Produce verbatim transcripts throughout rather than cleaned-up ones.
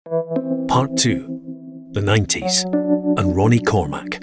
Part two. The nineties and Ronnie Cormack.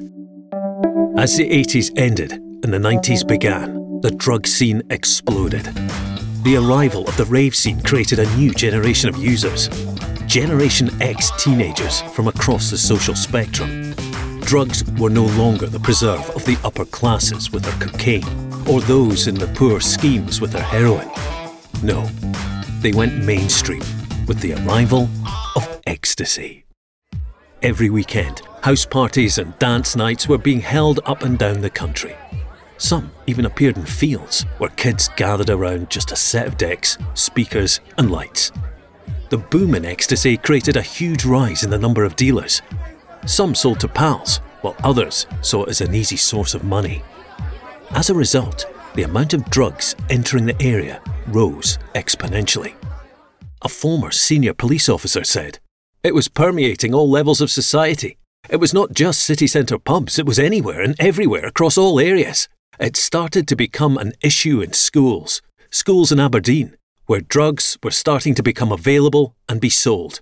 As the eighties ended and the nineties began, the drug scene exploded. The arrival of the rave scene created a new generation of users. Generation X teenagers from across the social spectrum. Drugs were no longer the preserve of the upper classes with their cocaine, or those in the poor schemes with their heroin. No, they went mainstream with the arrival of ecstasy. Every weekend, house parties and dance nights were being held up and down the country. Some even appeared in fields where kids gathered around just a set of decks, speakers and lights. The boom in ecstasy created a huge rise in the number of dealers. Some sold to pals, while others saw it as an easy source of money. As a result, the amount of drugs entering the area rose exponentially. A former senior police officer said, "It was permeating all levels of society. It was not just city centre pubs, it was anywhere and everywhere across all areas. It started to become an issue in schools, schools in Aberdeen, where drugs were starting to become available and be sold."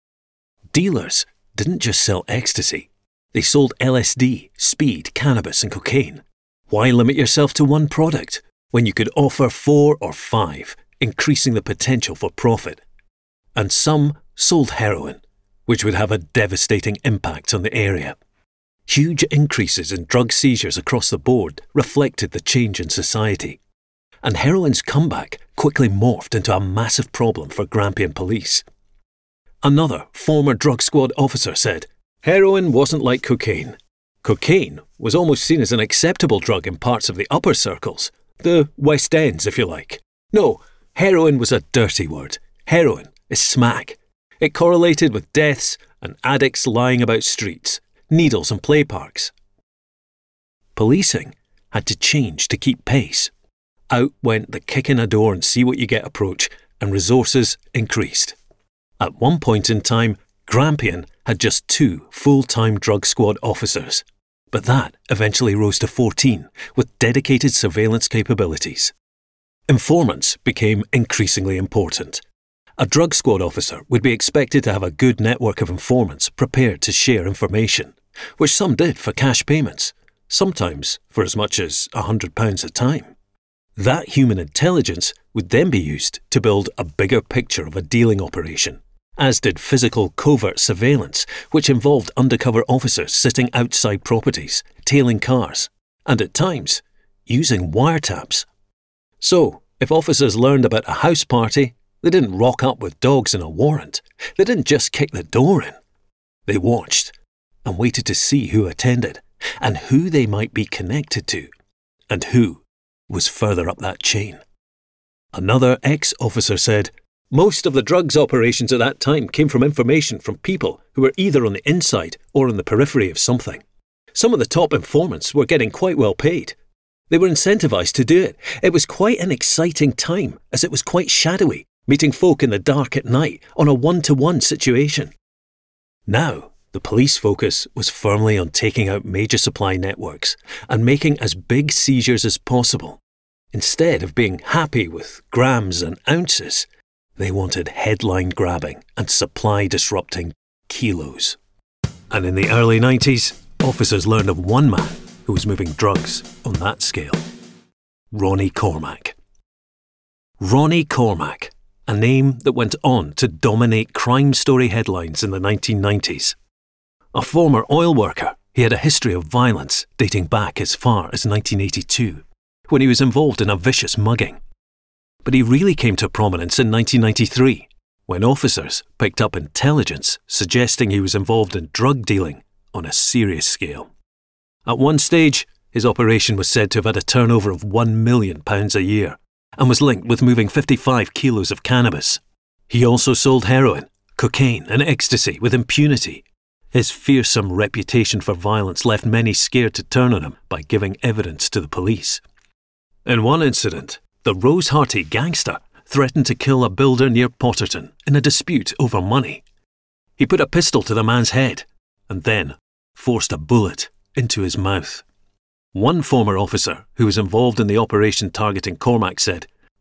Dealers didn't just sell ecstasy. They sold L S D, speed, cannabis and cocaine. Why limit yourself to one product when you could offer four or five, increasing the potential for profit? And some sold heroin, which would have a devastating impact on the area. Huge increases in drug seizures across the board reflected the change in society. And heroin's comeback quickly morphed into a massive problem for Grampian police. Another former drug squad officer said, "Heroin wasn't like cocaine. Cocaine was almost seen as an acceptable drug in parts of the upper circles, the West Ends if you like. No, heroin was a dirty word. Heroin is smack. It correlated with deaths and addicts lying about streets, needles and play parks." Policing had to change to keep pace. Out went the kick in a door and see what you get approach, and resources increased. At one point in time, Grampian had just two full-time drug squad officers, but that eventually rose to fourteen with dedicated surveillance capabilities. Informants became increasingly important. A drug squad officer would be expected to have a good network of informants prepared to share information, which some did for cash payments, sometimes for as much as one hundred pounds a time. That human intelligence would then be used to build a bigger picture of a dealing operation, as did physical covert surveillance, which involved undercover officers sitting outside properties, tailing cars, and at times, using wiretaps. So, if officers learned about a house party, they didn't rock up with dogs and a warrant. They didn't just kick the door in. They watched and waited to see who attended and who they might be connected to and who was further up that chain. Another ex-officer said, "Most of the drugs operations at that time came from information from people who were either on the inside or on the periphery of something. Some of the top informants were getting quite well paid. They were incentivized to do it. It was quite an exciting time, as it was quite shadowy, meeting folk in the dark at night on a one-to-one situation." Now, the police focus was firmly on taking out major supply networks and making as big seizures as possible. Instead of being happy with grams and ounces, they wanted headline grabbing and supply disrupting kilos. And in the early nineties, officers learned of one man who was moving drugs on that scale. Ronnie Cormack. Ronnie Cormack, a name that went on to dominate crime story headlines in the nineteen nineties. A former oil worker, he had a history of violence dating back as far as nineteen eighty-two, when he was involved in a vicious mugging. But he really came to prominence in nineteen ninety-three, when officers picked up intelligence suggesting he was involved in drug dealing on a serious scale. At one stage, his operation was said to have had a turnover of one million pounds a year and was linked with moving fifty-five kilos of cannabis. He also sold heroin, cocaine and ecstasy with impunity. His fearsome reputation for violence left many scared to turn on him by giving evidence to the police. In one incident, the Rosehearty gangster threatened to kill a builder near Potterton in a dispute over money. He put a pistol to the man's head and then forced a bullet into his mouth. One former officer who was involved in the operation targeting Cormack said,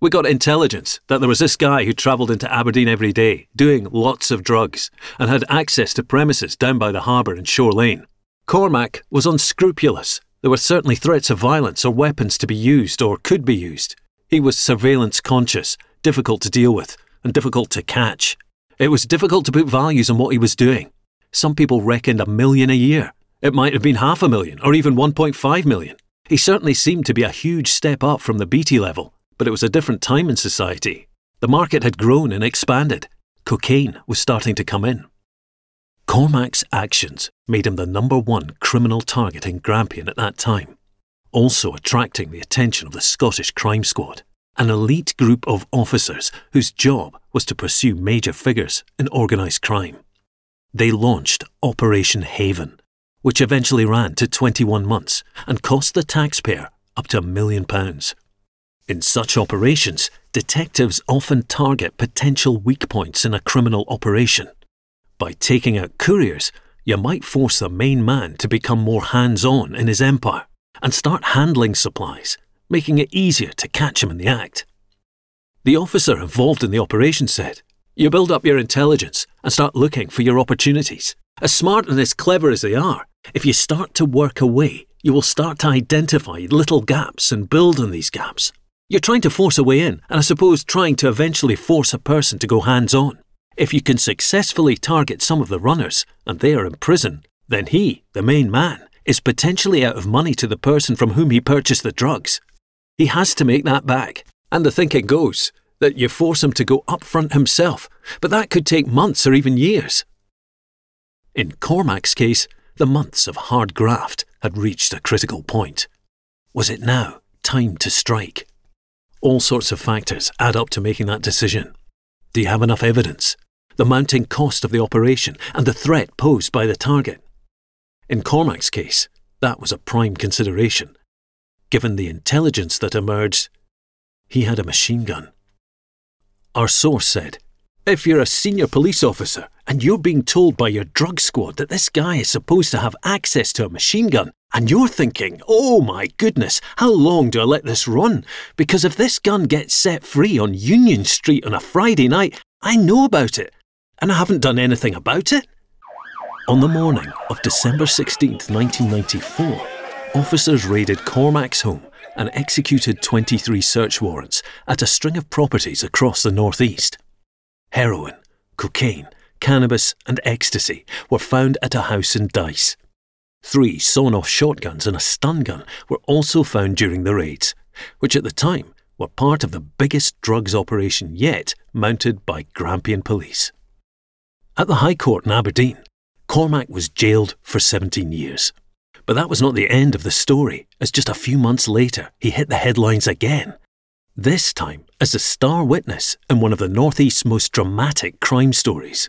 We got intelligence that there was this guy who travelled into Aberdeen every day, doing lots of drugs, and had access to premises down by the harbour in Shore Lane. Cormac was unscrupulous. There were certainly threats of violence or weapons to be used or could be used. He was surveillance conscious, difficult to deal with, and difficult to catch. It was difficult to put values on what he was doing. Some people reckoned a million a year. It might have been half a million, or even one point five million. He certainly seemed to be a huge step up from the Beatty level, but it was a different time in society. The market had grown and expanded. Cocaine was starting to come in. Cormac's actions made him the number one criminal target in Grampian at that time, also attracting the attention of the Scottish Crime Squad, an elite group of officers whose job was to pursue major figures in organised crime. They launched Operation Haven, which eventually ran to twenty-one months and cost the taxpayer up to a million pounds. In such operations, detectives often target potential weak points in a criminal operation. By taking out couriers, you might force the main man to become more hands-on in his empire and start handling supplies, making it easier to catch him in the act. The officer involved in the operation said, "You build up your intelligence and start looking for your opportunities. As smart and as clever as they are, if you start to work away, you will start to identify little gaps and build on these gaps. You're trying to force a way in, and I suppose trying to eventually force a person to go hands-on. If you can successfully target some of the runners, and they are in prison, then he, the main man, is potentially out of money to the person from whom he purchased the drugs. He has to make that back, and the thinking goes that you force him to go up front himself, but that could take months or even years." In Cormac's case, the months of hard graft had reached a critical point. Was it now time to strike? All sorts of factors add up to making that decision. Do you have enough evidence? The mounting cost of the operation and the threat posed by the target. In Cormac's case, that was a prime consideration. Given the intelligence that emerged, he had a machine gun. Our source said, "If you're a senior police officer and you're being told by your drug squad that this guy is supposed to have access to a machine gun, and you're thinking, oh my goodness, how long do I let this run? Because if this gun gets set free on Union Street on a Friday night, I know about it, and I haven't done anything about it." On the morning of December sixteenth, nineteen ninety-four, officers raided Cormac's home and executed twenty-three search warrants at a string of properties across the northeast. Heroin, cocaine, cannabis and ecstasy were found at a house in Dice. Three sawn-off shotguns and a stun gun were also found during the raids, which at the time were part of the biggest drugs operation yet mounted by Grampian police. At the High Court in Aberdeen, Cormac was jailed for seventeen years. But that was not the end of the story, as just a few months later he hit the headlines again, this time as a star witness in one of the Northeast's most dramatic crime stories.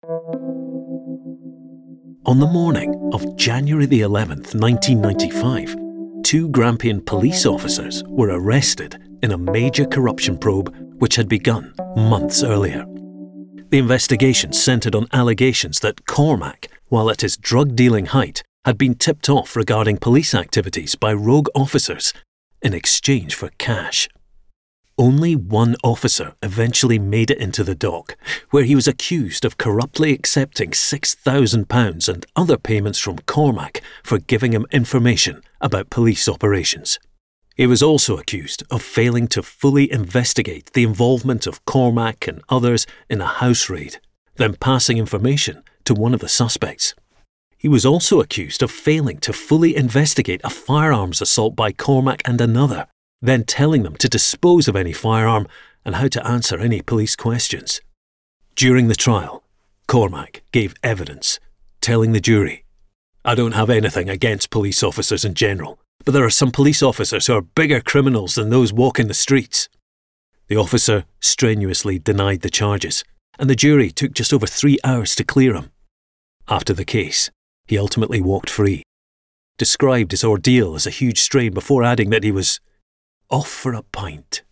On the morning of January the eleventh, nineteen ninety-five, two Grampian police officers were arrested in a major corruption probe which had begun months earlier. The investigation centred on allegations that Cormac, while at his drug-dealing height, had been tipped off regarding police activities by rogue officers in exchange for cash. Only one officer eventually made it into the dock, where he was accused of corruptly accepting six thousand pounds and other payments from Cormac for giving him information about police operations. He was also accused of failing to fully investigate the involvement of Cormac and others in a house raid, then passing information to one of the suspects. He was also accused of failing to fully investigate a firearms assault by Cormac and another, then telling them to dispose of any firearm and how to answer any police questions. During the trial, Cormac gave evidence, telling the jury, "I don't have anything against police officers in general, but there are some police officers who are bigger criminals than those walking the streets." The officer strenuously denied the charges, and the jury took just over three hours to clear him. After the case, he ultimately walked free, described his ordeal as a huge strain before adding that he was off for a pint.